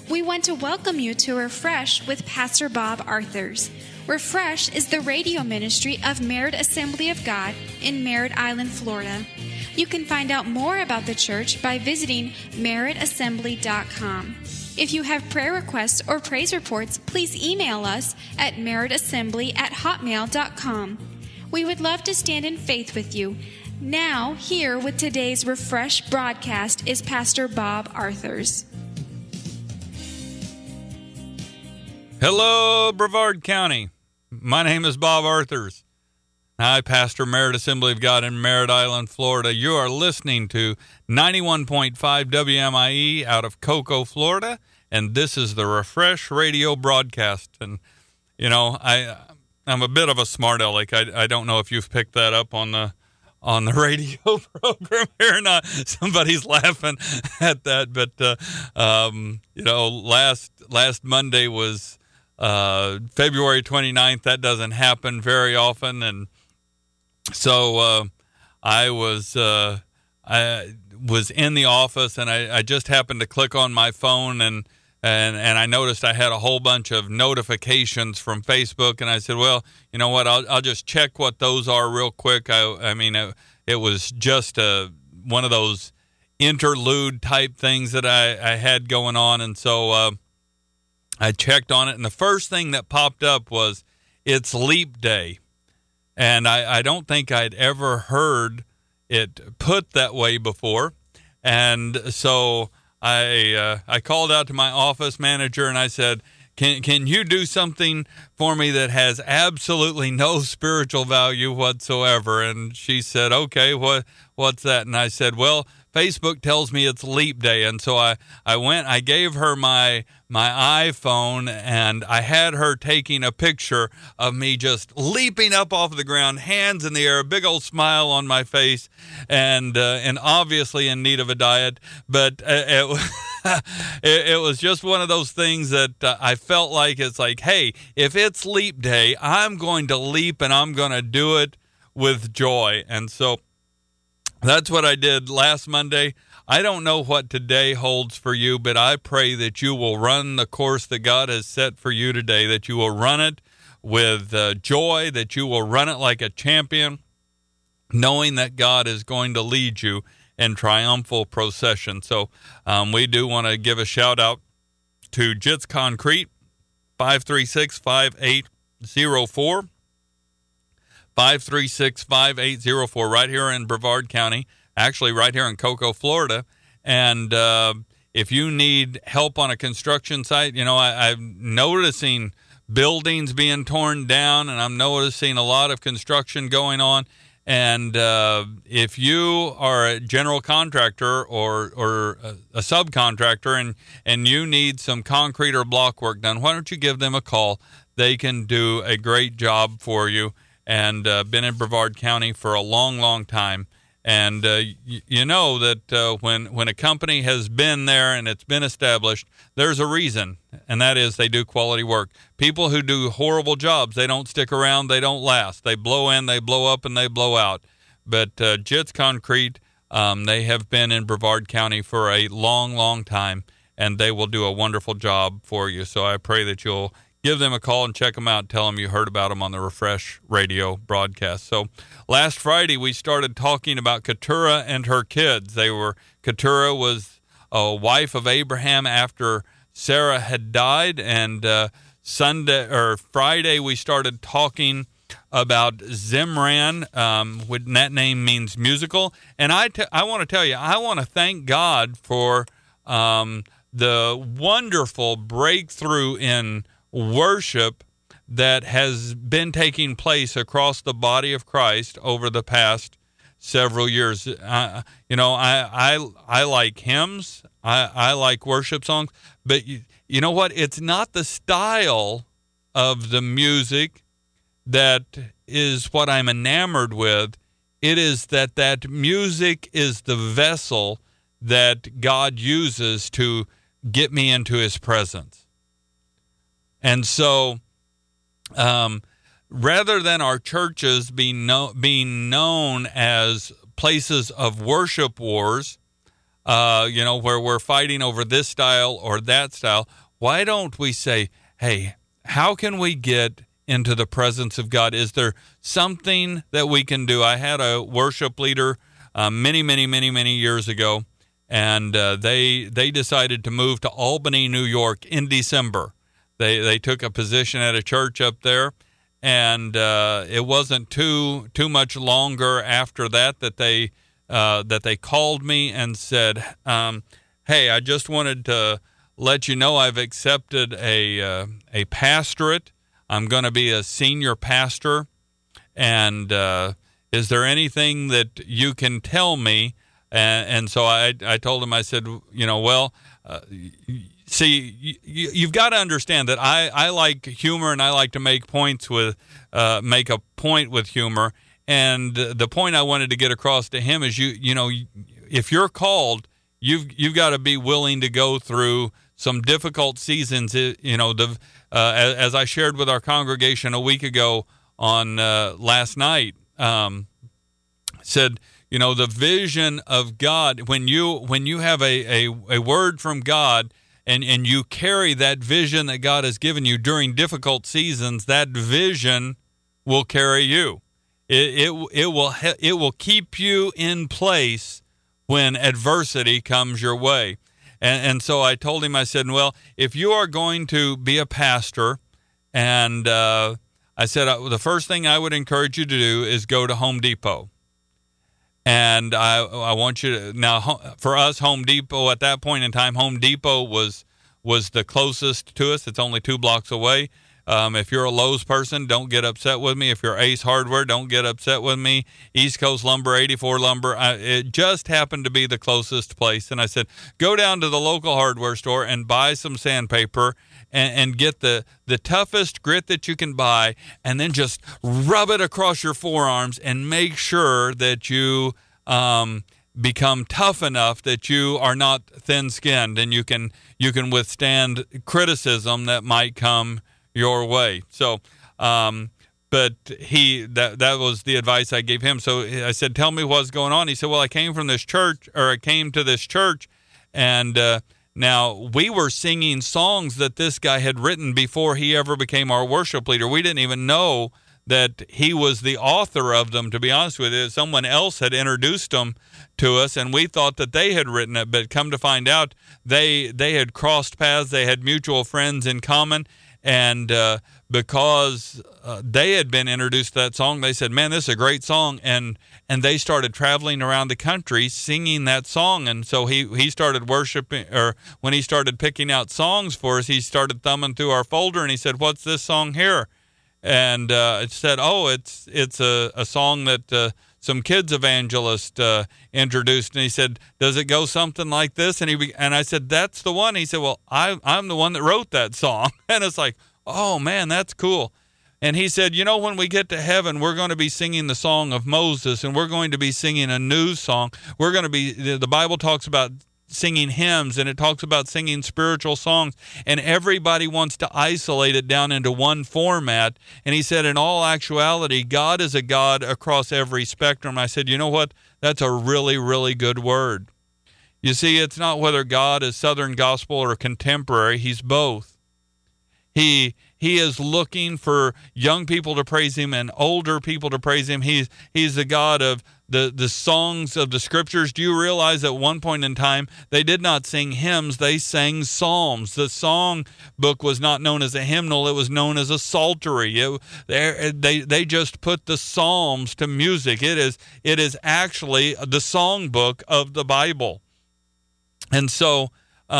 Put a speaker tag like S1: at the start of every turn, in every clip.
S1: We want to welcome you to Refresh with Pastor Bob Arthurs. Refresh is the radio ministry of Merritt Assembly of God in Merritt Island, Florida. You can find out more about the church by visiting merrittassembly.com. If you have prayer requests or praise reports, please email us at merrittassembly@hotmail.com. We would love to stand in faith with you. Now, here with today's Refresh broadcast is Pastor Bob Arthurs.
S2: Hello, Brevard County. My name is Bob Arthurs. I pastor Merritt Assembly of God in Merritt Island, Florida. You are listening to 91.5 WMIE out of Cocoa, Florida, and this is the Refresh radio broadcast. And, you know, I'm a bit of a smart aleck. I don't know if you've picked that up on the radio program here or not. Somebody's laughing at that, but you know, last Monday was February 29th. That doesn't happen very often, and so I was in the office, and I just happened to click on my phone, and I noticed I had a whole bunch of notifications from Facebook, and I said, well, you know what, I'll just check what those are real quick. I mean, it was just one of those interlude type things that I had going on, and so I checked on it, and the first thing that popped up was it's Leap Day, and I don't think I'd ever heard it put that way before, and so I called out to my office manager and I said, can you do something for me that has absolutely no spiritual value whatsoever? And she said, okay, what's that? And I said, well, Facebook tells me it's Leap Day. And so I gave her my iPhone, and I had her taking a picture of me just leaping up off the ground, hands in the air, a big old smile on my face, and obviously in need of a diet. But it was just one of those things that I felt like it's like, hey, if it's Leap Day, I'm going to leap, and I'm going to do it with joy. And so that's what I did last Monday. I don't know what today holds for you, but I pray that you will run the course that God has set for you today, that you will run it with joy, that you will run it like a champion, knowing that God is going to lead you in triumphal procession. So we do want to give a shout out to Jits Concrete, 536-5804. 536-5804, right here in Brevard County, actually right here in Cocoa, Florida. And if you need help on a construction site, you know, I'm noticing buildings being torn down, and I'm noticing a lot of construction going on. And if you are a general contractor or a subcontractor and you need some concrete or block work done, why don't you give them a call? They can do a great job for you. And been in Brevard County for a long, long time. And you know that when a company has been there and it's been established, there's a reason, and that is they do quality work. People who do horrible jobs, they don't stick around, they don't last. They blow in, they blow up, and they blow out. But Jits Concrete, they have been in Brevard County for a long, long time, and they will do a wonderful job for you. So I pray that you'll give them a call and check them out. Tell them you heard about them on the Refresh radio broadcast. So last Friday, we started talking about Keturah and her kids. Keturah was a wife of Abraham after Sarah had died. And Friday, we started talking about Zimran, that name means musical. And I want to tell you, I want to thank God for the wonderful breakthrough in worship that has been taking place across the body of Christ over the past several years. You know, I like hymns. I like worship songs. But you know what? It's not the style of the music that is what I'm enamored with. It is that music is the vessel that God uses to get me into his presence. And so rather than our churches being known as places of worship wars, where we're fighting over this style or that style. Why don't we say, hey, how can we get into the presence of God? Is there something that we can do? I had a worship leader many years ago, and they decided to move to Albany, New York in December. They took a position at a church up there, and it wasn't too much longer after that they called me and said, hey, I just wanted to let you know I've accepted a pastorate. I'm going to be a senior pastor, and is there anything that you can tell me? And so I told him, I said, see, you've got to understand that I like humor, and I like to make make a point with humor. And the point I wanted to get across to him is, if you're called, you've got to be willing to go through some difficult seasons. As I shared with our congregation a week ago on last night, said, the vision of God, when you have a word from God, and you carry that vision that God has given you during difficult seasons, that vision will carry you. It will keep you in place when adversity comes your way. And so I told him, I said, well, if you are going to be a pastor, and I said, the first thing I would encourage you to do is go to Home Depot. And I want you to, now for us, Home Depot at that point in time, Home Depot was the closest to us. It's only 2 blocks away. If you're a Lowe's person, don't get upset with me. If you're Ace Hardware, don't get upset with me. East Coast Lumber, 84 Lumber, it just happened to be the closest place. And I said, go down to the local hardware store and buy some sandpaper and get the toughest grit that you can buy, and then just rub it across your forearms and make sure that you become tough enough that you are not thin-skinned, and you can withstand criticism that might come your way. So, but that was the advice I gave him. So I said, tell me what's going on. He said, well, I came to this church, and now we were singing songs that this guy had written before he ever became our worship leader. We didn't even know that he was the author of them, to be honest with you. Someone else had introduced them to us, and we thought that they had written it, but come to find out, they had crossed paths. They had mutual friends in common, and because they had been introduced to that song, they said, man, this is a great song, and they started traveling around the country singing that song. And so he started worshiping, or when he started picking out songs for us, he started thumbing through our folder, and he said, what's this song here? And it said, oh, it's a song that some kids evangelist introduced. And he said, does it go something like this? And I said, that's the one. He said, well, I'm the one that wrote that song. And it's like, oh man, that's cool. And he said, when we get to heaven, we're going to be singing the song of Moses, and we're going to be singing a new song. We're going to be, the Bible talks about singing hymns, and it talks about singing spiritual songs, and everybody wants to isolate it down into one format. And he said, in all actuality, God is a God across every spectrum. I said, you know what? That's a really, really good word. You see, it's not whether God is Southern gospel or contemporary. He's both. He is looking for young people to praise him and older people to praise him. He's the God of the songs of the scriptures. Do you realize at one point in time, they did not sing hymns, they sang psalms. The song book was not known as a hymnal, it was known as a psaltery. They just put the psalms to music. It is actually the song book of the Bible. And so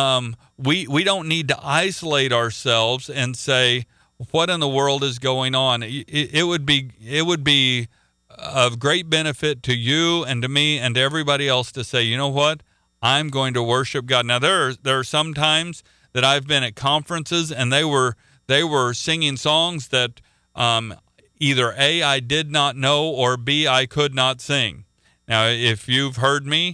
S2: we don't need to isolate ourselves and say, what in the world is going on? It would be of great benefit to you and to me and to everybody else to say, you know what? I'm going to worship God. Now there are some times that I've been at conferences and they were singing songs that either A, I did not know, or B, I could not sing. Now, if you've heard me,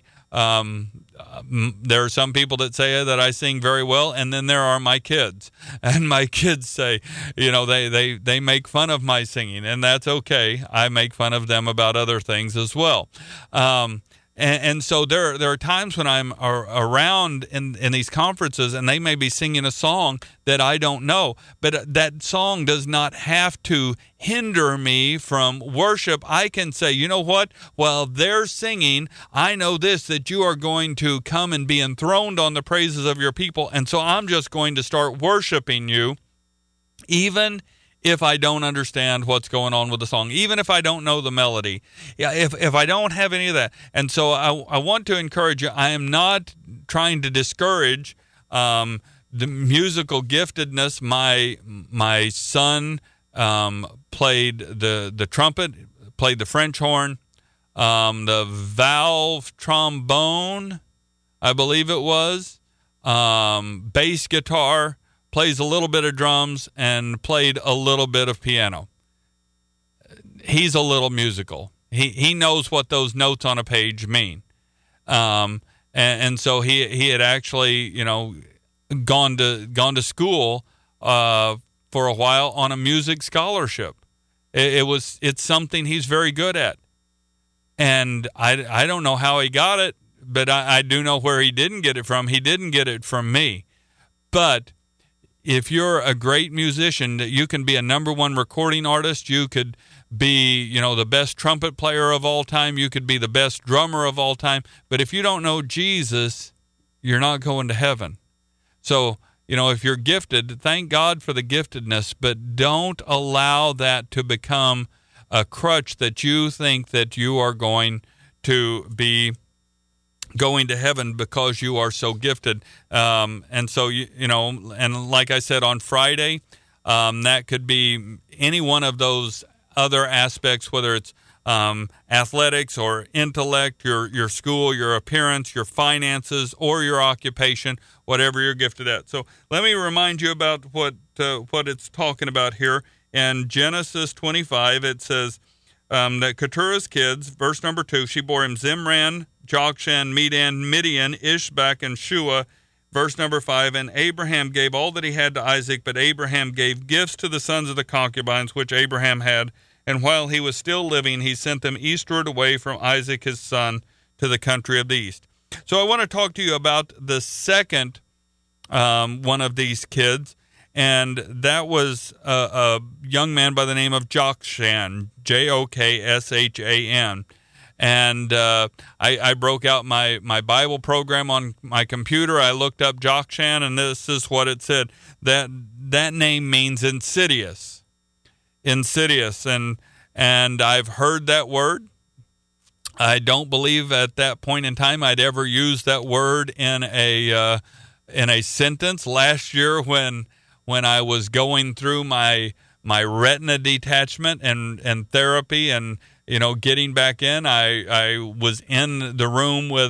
S2: there are some people that say that I sing very well, and then there are my kids. And my kids say, they make fun of my singing, and that's okay. I make fun of them about other things as well. And so there are times when I'm around in these conferences, and they may be singing a song that I don't know, but that song does not have to hinder me from worship. I can say, you know what? While they're singing, I know this, that you are going to come and be enthroned on the praises of your people, and so I'm just going to start worshiping you, even if I don't understand what's going on with the song, even if I don't know the melody, if I don't have any of that. And so I want to encourage you. I am not trying to discourage the musical giftedness. My son played the trumpet, played the French horn, the valve trombone, I believe it was, bass guitar, plays a little bit of drums, and played a little bit of piano. He's a little musical. He knows what those notes on a page mean. And so he had actually, gone to school for a while on a music scholarship. It's something he's very good at. And I don't know how he got it, but I do know where he didn't get it from. He didn't get it from me. But if you're a great musician, you can be a number one recording artist. You could be, the best trumpet player of all time. You could be the best drummer of all time. But if you don't know Jesus, you're not going to heaven. So, if you're gifted, thank God for the giftedness, but don't allow that to become a crutch that you think that you are going to be going to heaven because you are so gifted. And so, and like I said on Friday, that could be any one of those other aspects, whether it's athletics or intellect, your school, your appearance, your finances, or your occupation, whatever you're gifted at. So let me remind you about what it's talking about here. In Genesis 25, it says that Keturah's kids, verse number 2, she bore him Zimran, Jokshan, Medan, Midian, Ishbak, and Shua. Verse number 5, and Abraham gave all that he had to Isaac, but Abraham gave gifts to the sons of the concubines which Abraham had, and while he was still living, he sent them eastward away from Isaac his son to the country of the east. So I want to talk to you about the second one of these kids, and that was a young man by the name of Jokshan, Jokshan. And I broke out my Bible program on my computer. I looked up Jokshan, and this is what it said. That name means insidious. Insidious. And I've heard that word. I don't believe at that point in time I'd ever used that word in a sentence. Last year when I was going through my retina detachment and therapy and getting back in, I was in the room with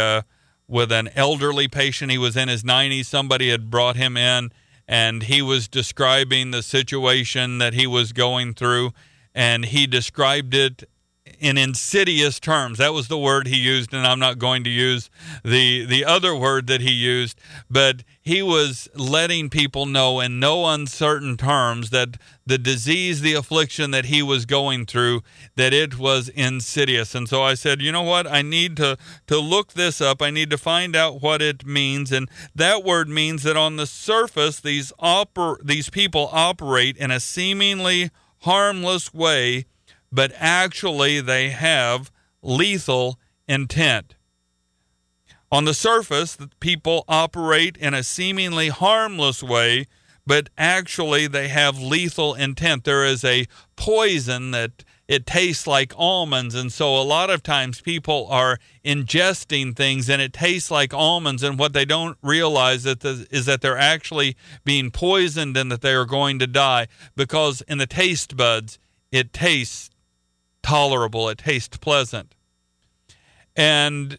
S2: an elderly patient. He was in his 90s. Somebody had brought him in, and he was describing the situation that he was going through, and he described it in insidious terms. That was the word he used, and I'm not going to use the other word that he used, but he was letting people know in no uncertain terms that the disease, the affliction that he was going through, that it was insidious. And so I said, you know what? I need to look this up. I need to find out what it means. And that word means that on the surface, these people operate in a seemingly harmless way, but actually they have lethal intent. On the surface, the people operate in a seemingly harmless way, but actually they have lethal intent. There is a poison that it tastes like almonds, and so a lot of times people are ingesting things and it tastes like almonds, and what they don't realize is that they're actually being poisoned and that they are going to die, because in the taste buds it tastes tolerable, it tastes pleasant. And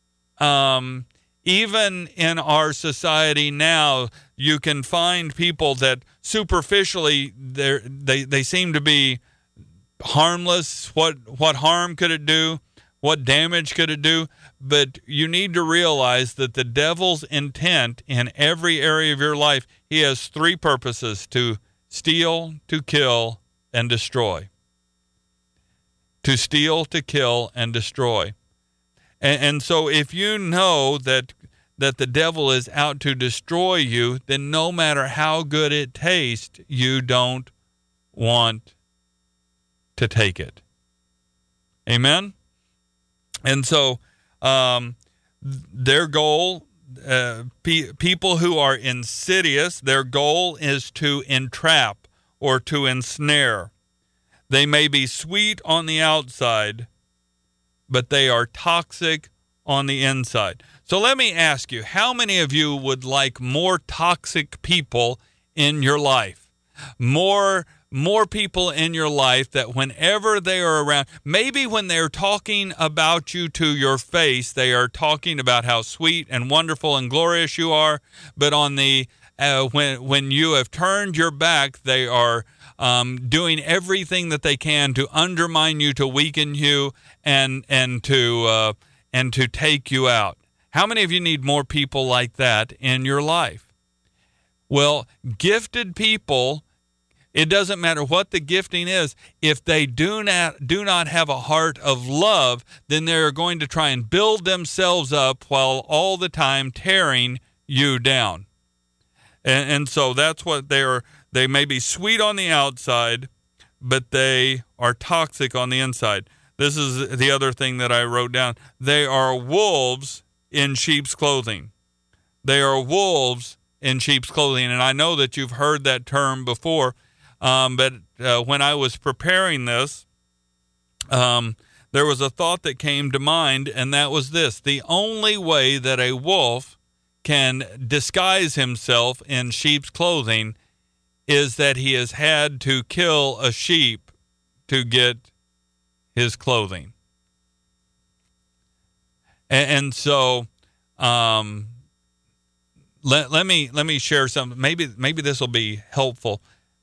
S2: even in our society now, you can find people that superficially they seem to be harmless. What harm could it do? What damage could it do? But you need to realize that the devil's intent in every area of your life, he has three purposes: to steal, to kill, and destroy. To steal, to kill, and destroy. And so if you know that the devil is out to destroy you, then no matter how good it tastes, you don't want to take it. Amen? And so their goal, people who are insidious, their goal is to entrap or to ensnare. They may be sweet on the outside, but they are toxic on the inside. So let me ask you, how many of you would like more toxic people in your life? More people in your life that whenever they are around, maybe when they're talking about you to your face, they are talking about how sweet and wonderful and glorious you are, but on the when you have turned your back, they are doing everything that they can to undermine you, to weaken you, and to take you out. How many of you need more people like that in your life? Well, gifted people, it doesn't matter what the gifting is, if they do not have a heart of love, then they're going to try and build themselves up while all the time tearing you down. And so that's what they are. They may be sweet on the outside, but they are toxic on the inside. This is the other thing that I wrote down. They are wolves in sheep's clothing. They are wolves in sheep's clothing. And I know that you've heard that term before, but when I was preparing this, there was a thought that came to mind, and that was this. The only way that a wolf can disguise himself in sheep's clothing is that he has had to kill a sheep to get his clothing. And so let me share something. Maybe this will be helpful,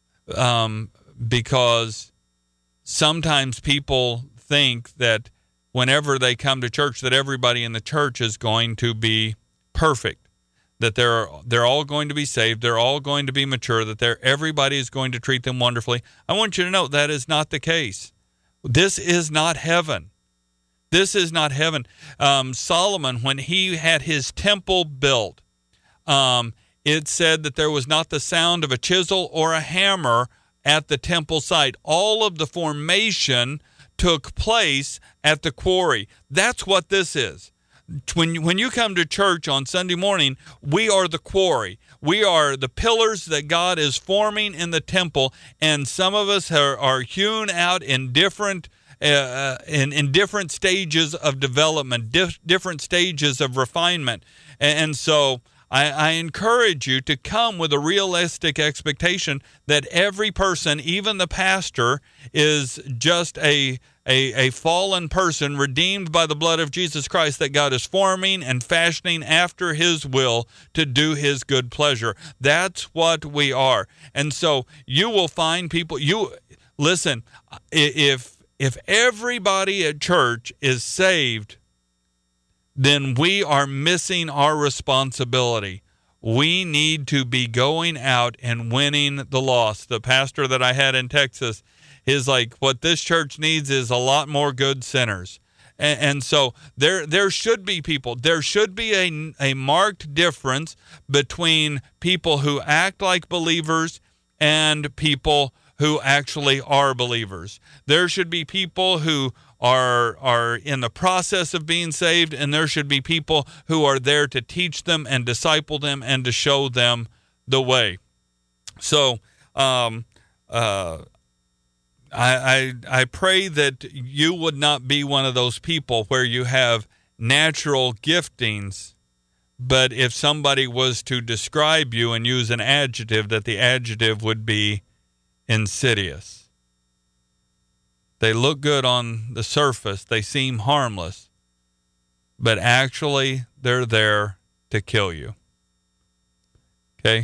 S2: because sometimes people think that whenever they come to church that everybody in the church is going to be perfect, that they're all going to be saved, they're all going to be mature, that everybody is going to treat them wonderfully. I want you to know that is not the case. This is not heaven. This is not heaven. Solomon, when he had his temple built, it said that there was not the sound of a chisel or a hammer at the temple site. All of the formation took place at the quarry. That's what this is. When you come to church on Sunday morning, we are the quarry. We are the pillars that God is forming in the temple, and some of us are hewn out in different in different stages of development, different stages of refinement. And so I encourage you to come with a realistic expectation that every person, even the pastor, is just a fallen person redeemed by the blood of Jesus Christ that God is forming and fashioning after his will to do his good pleasure. That's what we are. And so you will find people, listen, if everybody at church is saved, then we are missing our responsibility. We need to be going out and winning the lost. The pastor that I had in Texas is like, what this church needs is a lot more good sinners. And so there should be people. There should be a marked difference between people who act like believers and people who actually are believers. There should be people who are in the process of being saved, and there should be people who are there to teach them and disciple them and to show them the way. So I pray that you would not be one of those people where you have natural giftings, but if somebody was to describe you and use an adjective, that the adjective would be insidious. They look good on the surface. They seem harmless, but actually they're there to kill you. Okay?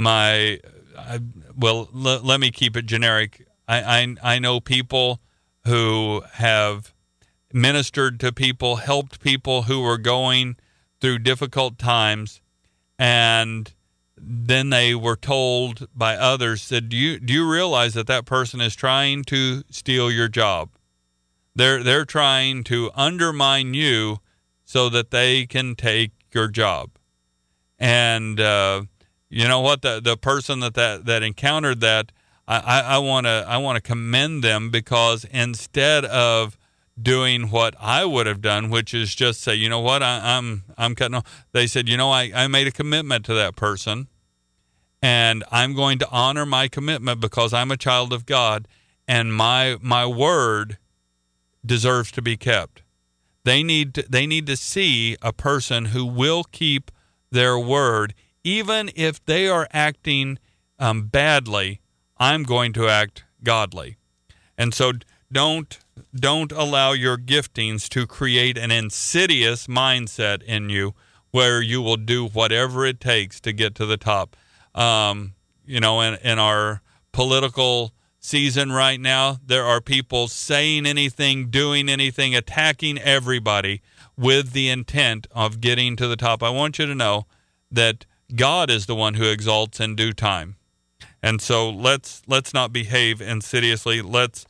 S2: Let me keep it generic. I know people who have ministered to people, helped people who were going through difficult times, and then they were told by others that, do you realize that person is trying to steal your job? They're trying to undermine you so that they can take your job. And you know what? The person that encountered that, I want to commend them, because instead of doing what I would have done, which is just say, you know what, I'm cutting off. They said, you know, I made a commitment to that person, and I'm going to honor my commitment because I'm a child of God, and my word deserves to be kept. They need to see a person who will keep their word, even if they are acting badly. I'm going to act godly, and so don't allow your giftings to create an insidious mindset in you where you will do whatever it takes to get to the top. You know, in our political season right now, there are people saying anything, doing anything, attacking everybody with the intent of getting to the top. I want you to know that God is the one who exalts in due time. And so let's not behave insidiously. Let's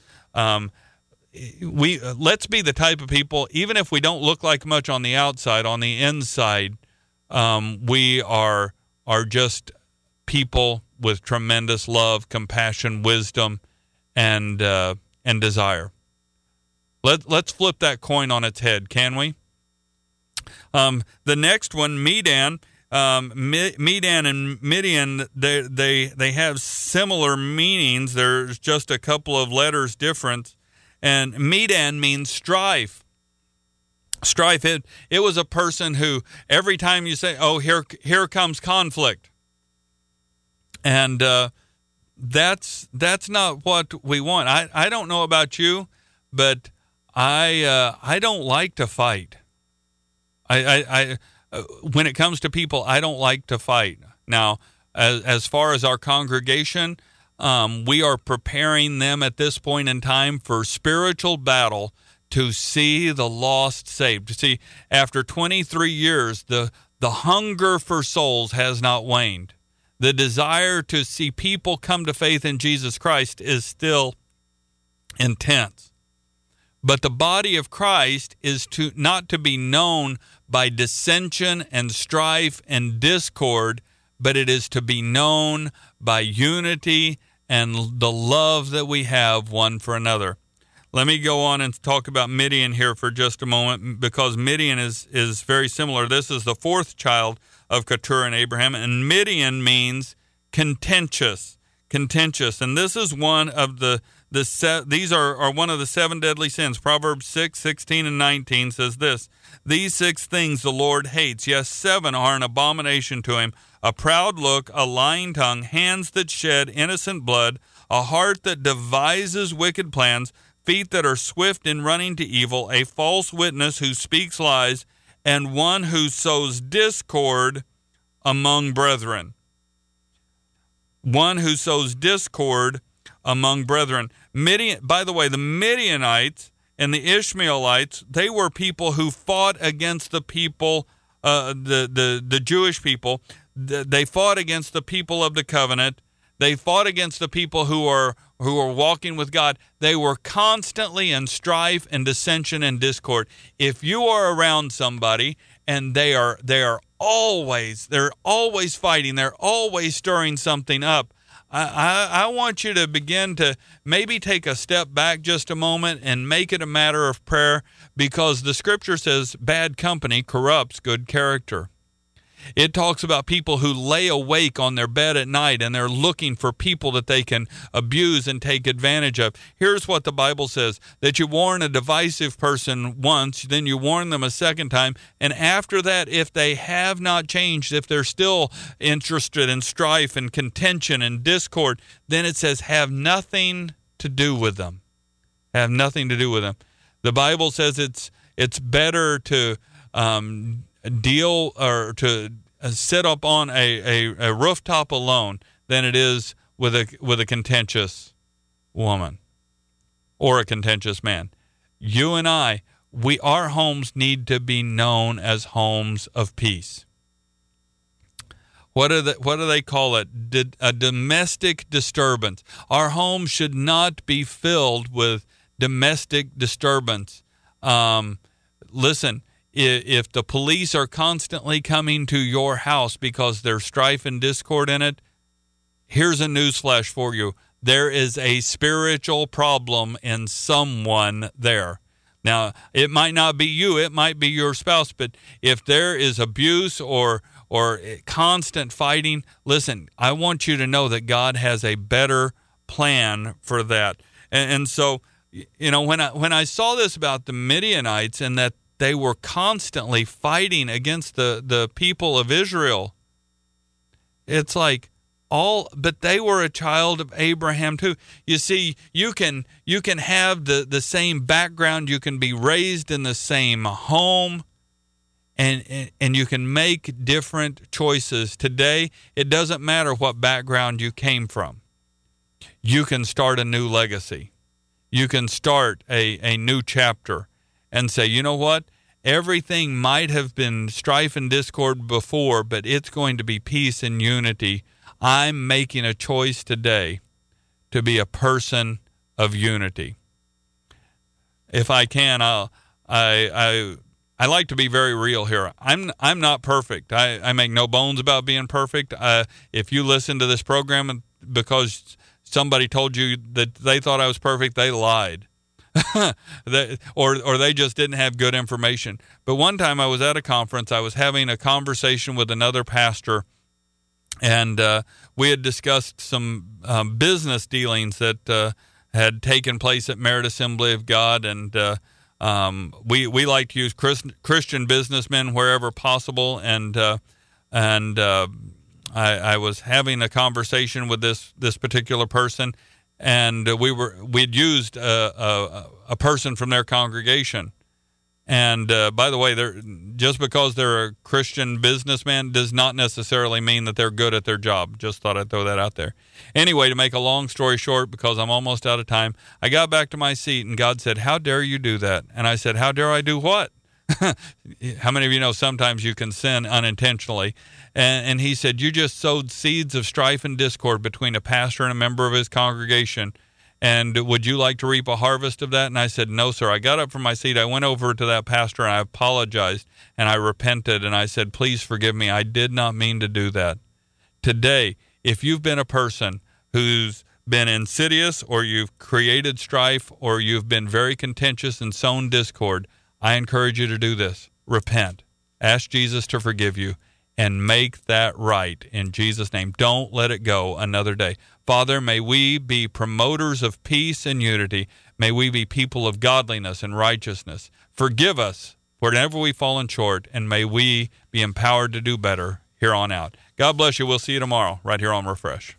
S2: be the type of people, even if we don't look like much on the outside, on the inside, we are just people with tremendous love, compassion, wisdom, and desire. Let's flip that coin on its head, can we? The next one, Medan. Medan and Midian, they have similar meanings. There's just a couple of letters difference. And Medan means strife. Strife, it was a person who, every time you say, oh, here comes conflict. And that's not what we want. I don't know about you, but I don't like to fight. I when it comes to people, I don't like to fight. Now, as far as our congregation, we are preparing them at this point in time for spiritual battle to see the lost saved. See, after 23 years, the hunger for souls has not waned. The desire to see people come to faith in Jesus Christ is still intense. But the body of Christ is not to be known by dissension and strife and discord, but it is to be known by unity and the love that we have one for another. Let me go on and talk about Midian here for just a moment, because Midian is very similar. This is the fourth child of Keturah and Abraham, and Midian means contentious. And this is one of these are one of the 7 deadly sins. Proverbs 6:16 and 19 says this: these 6 things the Lord hates, yes, 7 are an abomination to him: a proud look, a lying tongue, hands that shed innocent blood, a heart that devises wicked plans, feet that are swift in running to evil, a false witness who speaks lies, and one who sows discord among brethren. One who sows discord among brethren. By the way, the Midianites and the Ishmaelites, they were people who fought against the people, the Jewish people. They fought against the people of the covenant. They fought against the people who are walking with God. They were constantly in strife and dissension and discord. If you are around somebody and they're always fighting, they're always stirring something up, I want you to begin to maybe take a step back just a moment and make it a matter of prayer, because the scripture says bad company corrupts good character. It talks about people who lay awake on their bed at night and they're looking for people that they can abuse and take advantage of. Here's what the Bible says: that you warn a divisive person once, then you warn them a second time, and after that, if they have not changed, if they're still interested in strife and contention and discord, then it says have nothing to do with them. Have nothing to do with them. The Bible says it's better to deal or to sit up on a rooftop alone than it is with a contentious woman or a contentious man. You and our homes need to be known as homes of peace. What do they call it? A domestic disturbance. Our home should not be filled with domestic disturbance. Listen, if the police are constantly coming to your house because there's strife and discord in it, here's a newsflash for you. There is a spiritual problem in someone there. Now, it might not be you, it might be your spouse, but if there is abuse or constant fighting, listen, I want you to know that God has a better plan for that. And so, you know, when I saw this about the Midianites and that they were constantly fighting against the people of Israel, it's like, but they were a child of Abraham too. You see, you can have the same background, you can be raised in the same home, and you can make different choices. Today, it doesn't matter what background you came from. You can start a new legacy. You can start a new chapter and say, you know what? Everything might have been strife and discord before, but it's going to be peace and unity. I'm making a choice today to be a person of unity. If I can, I like to be very real here. I'm not perfect. I make no bones about being perfect. If you listen to this program because somebody told you that they thought I was perfect, they lied. or they just didn't have good information. But one time I was at a conference, I was having a conversation with another pastor, and we had discussed some business dealings that had taken place at Merit Assembly of God, and we like to use Christian businessmen wherever possible, and I was having a conversation with this particular person, and we'd used a person from their congregation. And by the way, just because they're a Christian businessman does not necessarily mean that they're good at their job. Just thought I'd throw that out there. Anyway, to make a long story short, because I'm almost out of time, I got back to my seat and God said, "How dare you do that?" And I said, "How dare I do what?" How many of you know sometimes you can sin unintentionally? And he said, "You just sowed seeds of strife and discord between a pastor and a member of his congregation. And would you like to reap a harvest of that?" And I said, "No, sir." I got up from my seat. I went over to that pastor and I apologized and I repented. And I said, "Please forgive me. I did not mean to do that." Today, if you've been a person who's been insidious, or you've created strife, or you've been very contentious and sown discord, I encourage you to do this. Repent. Ask Jesus to forgive you and make that right in Jesus' name. Don't let it go another day. Father, may we be promoters of peace and unity. May we be people of godliness and righteousness. Forgive us wherever we've fallen short, and may we be empowered to do better here on out. God bless you. We'll see you tomorrow right here on Refresh.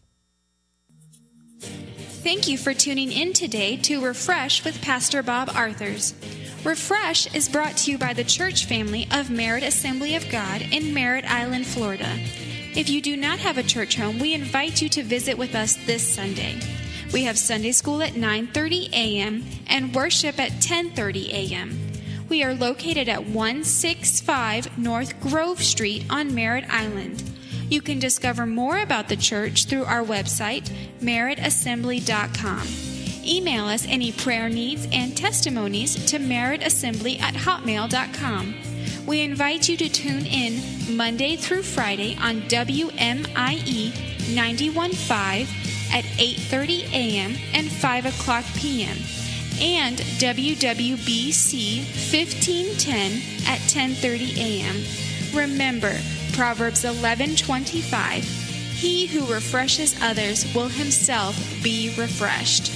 S1: Thank you for tuning in today to Refresh with Pastor Bob Arthurs. Refresh is brought to you by the church family of Merit Assembly of God in Merritt Island, Florida. If you do not have a church home, we invite you to visit with us this Sunday. We have Sunday school at 9:30 a.m. and worship at 10:30 a.m. We are located at 165 North Grove Street on Merritt Island. You can discover more about the church through our website, merrittassembly.com. Email us any prayer needs and testimonies to merrittassembly@hotmail.com. We invite you to tune in Monday through Friday on WMIE 91.5 at 8:30 a.m. and 5 o'clock p.m. and WWBC 1510 at 10:30 a.m. Remember, Proverbs 11:25, "He who refreshes others will himself be refreshed."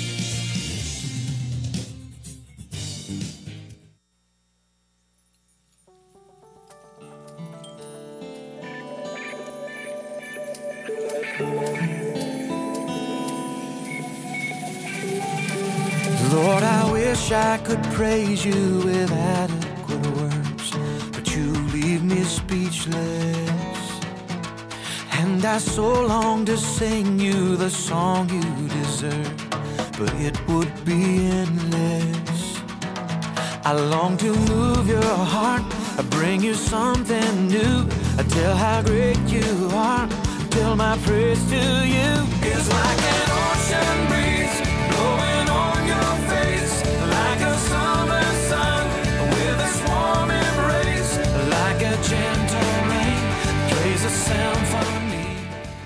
S3: Lord, I wish I could praise you with adequate words, but you leave me speechless. And I so long to sing you the song you deserve, but it would be endless. I long to move your heart, I bring you something new, I tell how great you are, tell my praise to you. It's like an